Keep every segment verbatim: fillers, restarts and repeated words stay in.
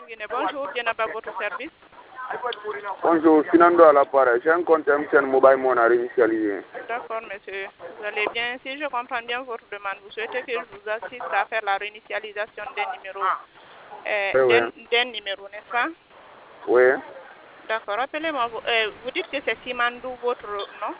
Guinée. Bonjour, bien à votre service. Bonjour, Sinando à l'appareil. J'ai un compte M T N Mobile Money à réinitialiser. D'accord, monsieur. Vous allez bien. Si je comprends bien votre demande, vous souhaitez que je vous assiste à faire la réinitialisation des numéros, euh, Oui, d'un oui. d'un numéro, n'est-ce pas? Oui. D'accord. Rappelez-moi, vous, euh, vous dites que c'est Simandou, votre nom?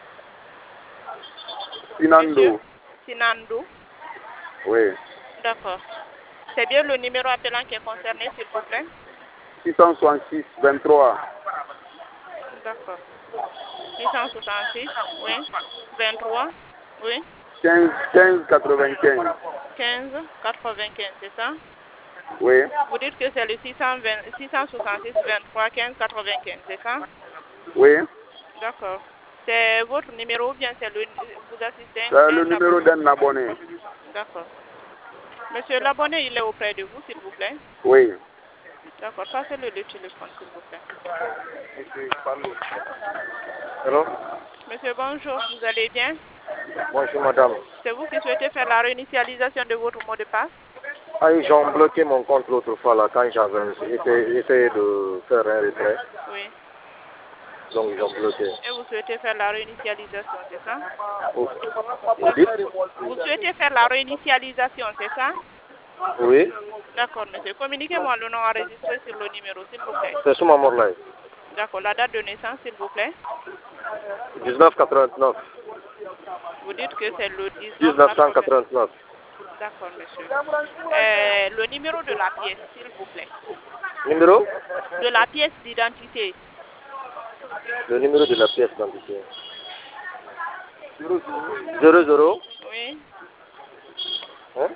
Monsieur Sinando. Sinandou. Oui. D'accord. C'est bien le numéro appelant qui est concerné, s'il vous plaît? six cent soixante-six vingt-trois. D'accord. six cent soixante-six, oui. vingt-trois, oui. quinze, quinze quatre-vingt-quinze. quinze quatre-vingt-quinze, c'est ça? Oui. Vous dites que c'est le six cent vingt, six cent soixante-six vingt-trois quinze quatre-vingt-quinze, c'est ça? Oui. D'accord. C'est votre numéro ou bien c'est le vous assistez C'est un le numéro abonné? d'un abonné. D'accord. Monsieur l'abonné, il est auprès de vous, s'il vous plaît? Oui. D'accord. Passez-le le téléphone, s'il vous plaît. Allô? Monsieur, bonjour. Vous allez bien? Bonjour madame. C'est vous qui souhaitez faire la réinitialisation de votre mot de passe? Ah, ils ont bloqué mon compte l'autre fois là quand j'avais essayé, essayé de faire un retrait. Oui. Donc ils ont bloqué. Et vous souhaitez faire la réinitialisation, c'est ça? Vous, vous dites? Vous souhaitez faire la réinitialisation, c'est ça? Oui. D'accord, monsieur. Communiquez-moi le nom enregistré sur le numéro, s'il vous plaît. C'est Souma Morlaï. D'accord. La date de naissance, s'il vous plaît. dix-neuf quatre-vingt-neuf. Vous dites que c'est le dix-neuf dix-neuf cent quatre-vingt-neuf. D'accord, monsieur. Euh, le numéro de la pièce, s'il vous plaît. Numéro? De la pièce d'identité. Le numéro de la pièce d'identité. zéro zéro. Oui. Hein?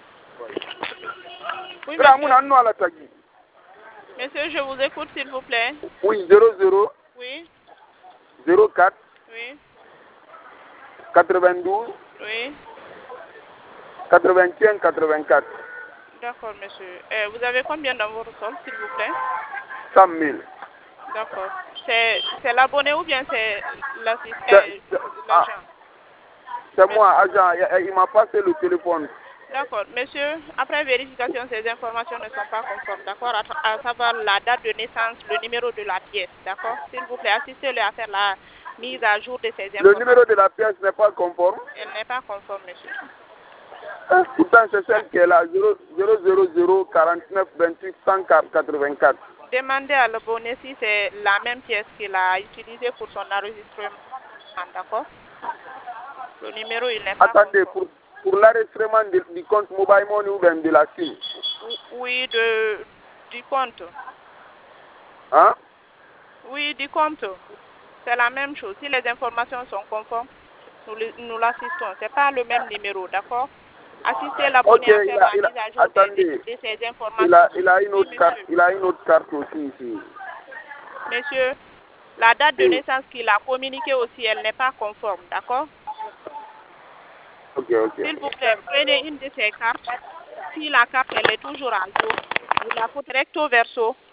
Oui, Frère, monsieur. mon anneau à la tagi. Monsieur, je vous écoute, s'il vous plaît. Oui, zéro zéro Oui. zéro quatre Oui. quatre-vingt-douze Oui. quatre-vingt-un quatre-vingt-quatre. D'accord, monsieur. Euh, vous avez combien dans votre solde, s'il vous plaît? cent mille. D'accord. C'est c'est l'abonné ou bien c'est l'agent? C'est c'est- ah, L'agent. c'est moi, agent. Il, il m'a passé le téléphone. D'accord. Monsieur, après vérification, ces informations ne sont pas conformes, d'accord? À, tra- à savoir la date de naissance, le numéro de la pièce, d'accord? S'il vous plaît, assistez-le à faire la mise à jour de ces Le informations. numéro de la pièce n'est pas conforme. Elle n'est pas conforme, monsieur. Hein? Pourtant, c'est celle qui est là, zéro zéro zéro quarante-neuf vingt-huit cent quatre-vingt-quatre. Demandez à l'abonné si c'est la même pièce qu'il a utilisée pour son enregistrement, d'accord? Le numéro, il n'est pas Attendez, conforme. pour, pour l'enregistrement de- du compte Mobile Money ou bien de la SIM. Ou- Oui, de, du compte. Hein? Oui, du compte. C'est la même chose. Si les informations sont conformes, nous, le- nous l'assistons. Ce n'est pas le même numéro, d'accord? Assistez l'abonné Ok, à il faire a, la il a, mise à jour de, de- attendez, de ces informations. il a, il a une Oui, autre carte, monsieur. il a une autre carte aussi ici. Monsieur, la date de Oui. naissance qu'il a communiquée aussi, elle n'est pas conforme, d'accord? Ok, ok. S'il vous plaît, prenez une de ces cartes. Si la carte, elle est toujours à jour, vous la faites recto verso